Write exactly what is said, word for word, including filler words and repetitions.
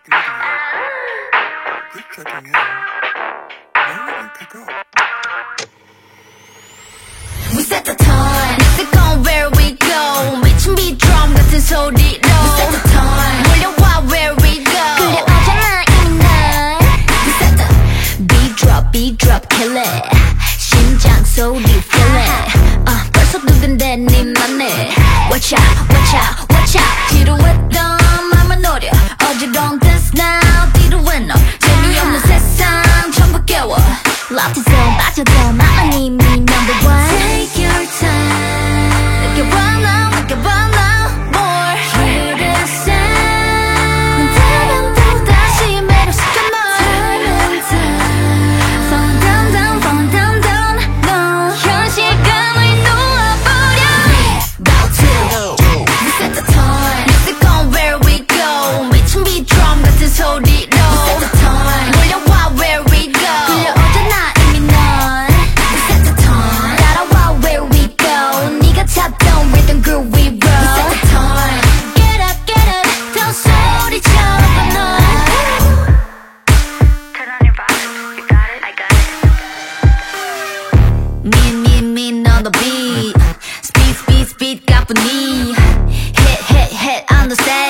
Keep checking in. Maybe pick up. We set the time. Let's go where we go. 미친 beat drum 같은 소리로. We set the time. 몰려와 where we go. 그래 어쩌나 이미 난. We set the beat drop, beat drop, kill it. 심장 소리 feel it. Uh, 벌써 두근대 네 맘에. Watch out, watch out, watch out. 지루했던 맘을 노려. 어지러운 dance now. 뒤로해 너. 재미없는 세상 전부 깨워. Love to zone 빠져도 나만 이미 number one. Take your time. 느껴봐 now, 느껴봐 now. More. Hear the sound. 난 다음도 다시 매료시켜 널. Time and time. Fall down, down, fall down, down. 너 현실감을 놓아버려. We bout to. We set the time. Let's go where we go. 미친 beat drum 같은 소리로. We set the time. 몰려와 where we go. 끌려오잖아 이미 넌. We set the time. 따라와 where we go. 네가 찾던 rhythm groove we roll. We set the time. Get up, get up. 더 소리쳐봐 넌. Turn on your volume. You got it? I got it. Me, me, me on the beat. Speed, speed, speed 가뿐히. Hit, hit, hit on the set.